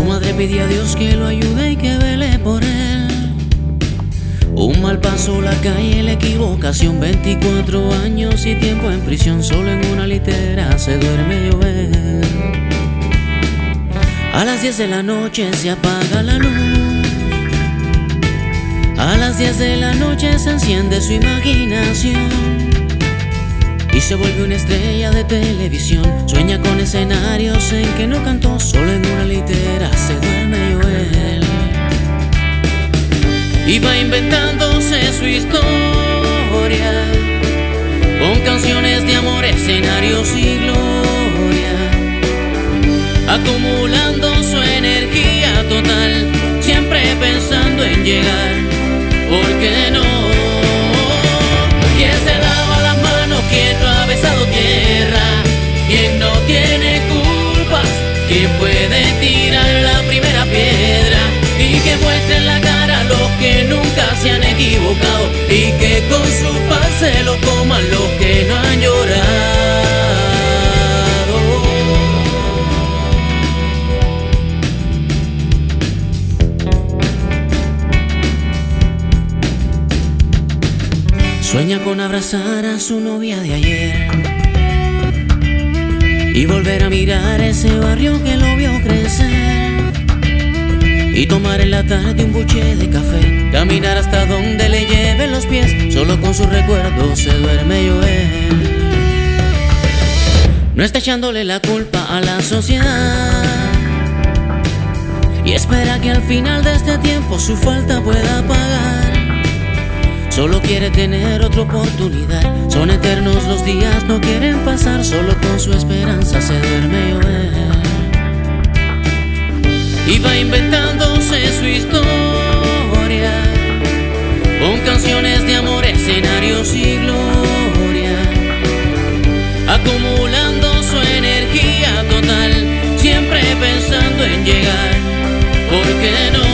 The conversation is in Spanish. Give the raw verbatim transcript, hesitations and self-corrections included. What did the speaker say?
madre pide a Dios que lo ayude y que vele por él. Un mal paso, la calle, la equivocación. Veinticuatro años y tiempo en prisión. Solo en una litera se duerme llover. A las diez de la noche se apaga la luz. A las diez de la noche se enciende su imaginación y se vuelve una estrella de televisión. Sueña con escenarios en que no cantó. Solo en una litera se duerme Joel. Y va inventándose su historia con canciones de amor, escenarios y gloria, acumulando su energía total, siempre pensando en llegar. ¿Por qué no? ¿Quién se lava las manos? ¿Quién no ha besado tierra? ¿Quién no tiene culpas? ¿Quién puede tirar la primera piedra? Y que muestren la cara los que nunca se han equivocado, y que con su paz se lo coman los que no han llorado. Sueña con abrazar a su novia de ayer y volver a mirar ese barrio que lo vio crecer, y tomar en la tarde un buche de café, caminar hasta donde le lleven los pies. Solo con sus recuerdos se duerme Joel. No está echándole la culpa a la sociedad y espera que al final de este tiempo su falta pueda pagar. Solo quiere tener otra oportunidad. Son eternos los días, no quieren pasar. Solo con su esperanza se duerme Joel. Y va inventándose su historia con canciones de amor, escenarios y gloria, acumulando su energía total, siempre pensando en llegar. ¿Por qué no?